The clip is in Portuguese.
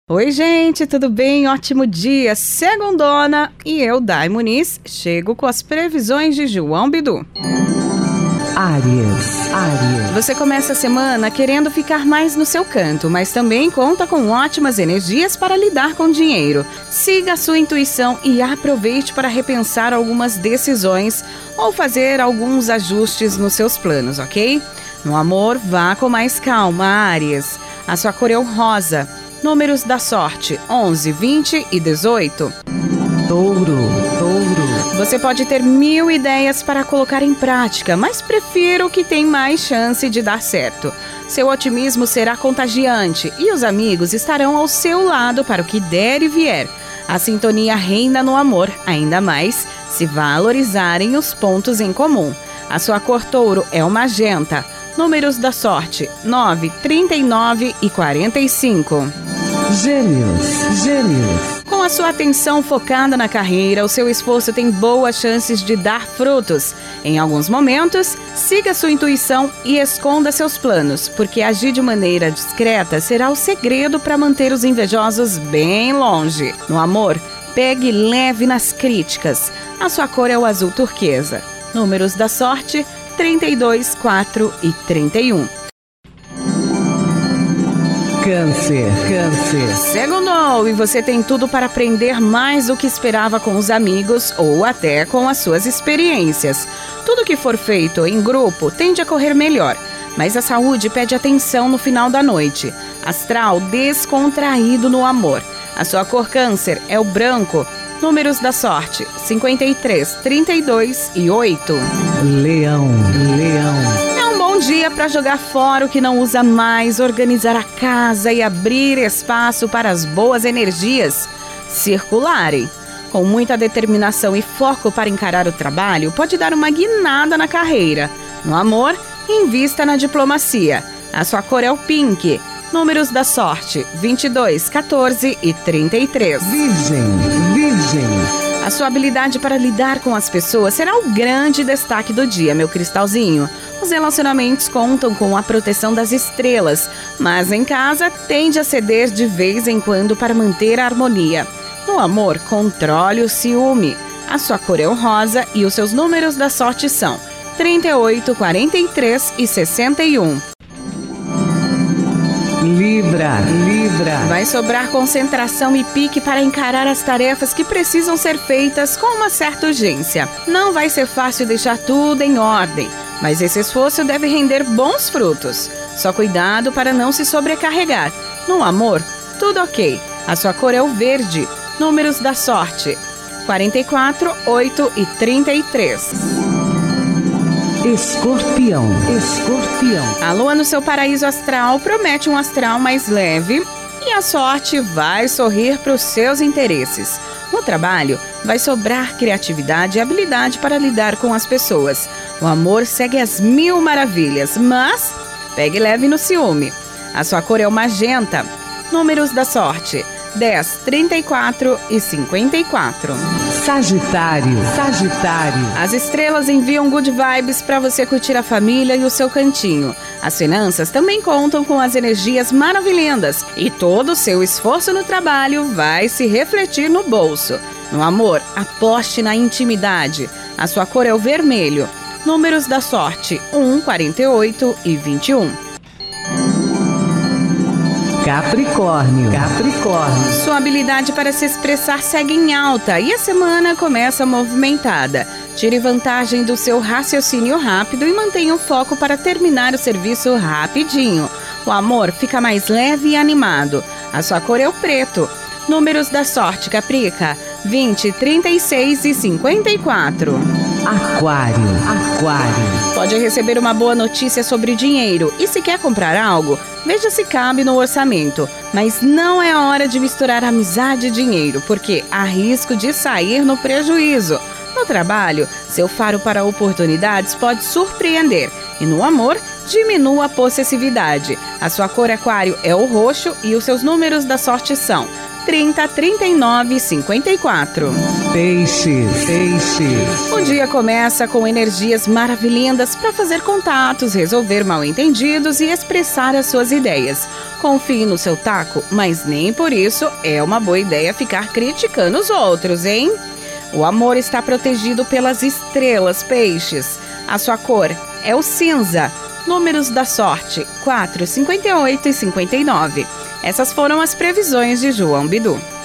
Oi, gente, tudo bem? Ótimo dia, segundona, e eu, Dai Muniz, chego com as previsões de João Bidu. Áries. Você começa a semana querendo ficar mais no seu canto, mas também conta com ótimas energias para lidar com dinheiro. Siga a sua intuição e aproveite para repensar algumas decisões ou fazer alguns ajustes nos seus planos, ok? No amor, vá com mais calma, Áries. A sua cor é o rosa. Números da sorte: 11, 20 e 18. Touro. Você pode ter 1000 ideias para colocar em prática, mas prefiro o que tem mais chance de dar certo. Seu otimismo será contagiante e os amigos estarão ao seu lado para o que der e vier. A sintonia reina no amor, ainda mais se valorizarem os pontos em comum. A sua cor touro é o magenta. Números da sorte: 9, 39 e 45. Gêmeos. Com a sua atenção focada na carreira, o seu esforço tem boas chances de dar frutos. Em alguns momentos, siga sua intuição e esconda seus planos, porque agir de maneira discreta será o segredo para manter os invejosos bem longe. No amor, pegue leve nas críticas. A sua cor é o azul turquesa. Números da sorte: 32, 4 e 31. Câncer. Segundou, e você tem tudo para aprender mais do que esperava com os amigos ou até com as suas experiências. Tudo que for feito em grupo tende a correr melhor, mas a saúde pede atenção no final da noite. Astral descontraído no amor. A sua cor câncer é o branco. Números da sorte: 53, 32 e 8. Leão. É um bom dia para jogar fora o que não usa mais, organizar a casa e abrir espaço para as boas energias circularem. Com muita determinação e foco para encarar o trabalho, pode dar uma guinada na carreira. No amor, invista na diplomacia. A sua cor é o pink. Números da sorte: 22, 14 e 33. Virgem. A sua habilidade para lidar com as pessoas será o grande destaque do dia, meu cristalzinho. Os relacionamentos contam com a proteção das estrelas, mas em casa tende a ceder de vez em quando para manter a harmonia. No amor, controle o ciúme. A sua cor é o rosa e os seus números da sorte são 38, 43 e 61. Libra. Vai sobrar concentração e pique para encarar as tarefas que precisam ser feitas com uma certa urgência. Não vai ser fácil deixar tudo em ordem, mas esse esforço deve render bons frutos. Só cuidado para não se sobrecarregar. No amor, tudo ok. A sua cor é o verde. Números da sorte: 44, 8 e 33. Escorpião. A lua no seu paraíso astral promete um astral mais leve e a sorte vai sorrir para os seus interesses. No trabalho, vai sobrar criatividade e habilidade para lidar com as pessoas. O amor segue às 1000 maravilhas, mas pegue leve no ciúme. A sua cor é o magenta. Números da sorte: 10, 34 e 54. Sagitário. As estrelas enviam good vibes para você curtir a família e o seu cantinho. As finanças também contam com as energias maravilhendas e todo o seu esforço no trabalho vai se refletir no bolso. No amor, aposte na intimidade. A sua cor é o vermelho. Números da sorte: 1, 48 e 21. Capricórnio. Sua habilidade para se expressar segue em alta e a semana começa movimentada. Tire vantagem do seu raciocínio rápido e mantenha o foco para terminar o serviço rapidinho. O amor fica mais leve e animado. A sua cor é o preto. Números da sorte, Caprica: 20, 36 e 54. Aquário. Pode receber uma boa notícia sobre dinheiro e se quer comprar algo, veja se cabe no orçamento. Mas não é hora de misturar amizade e dinheiro, porque há risco de sair no prejuízo. No trabalho, seu faro para oportunidades pode surpreender. E no amor, diminua a possessividade. A sua cor aquário é o roxo e os seus números da sorte são 30 39 54. Peixes. O dia começa com energias maravilhindas para fazer contatos, resolver mal-entendidos e expressar as suas ideias. Confie no seu taco, mas nem por isso é uma boa ideia ficar criticando os outros, hein? O amor está protegido pelas estrelas, peixes. A sua cor é o cinza. Números da sorte: 4, 58 e 59. Essas foram as previsões de João Bidu.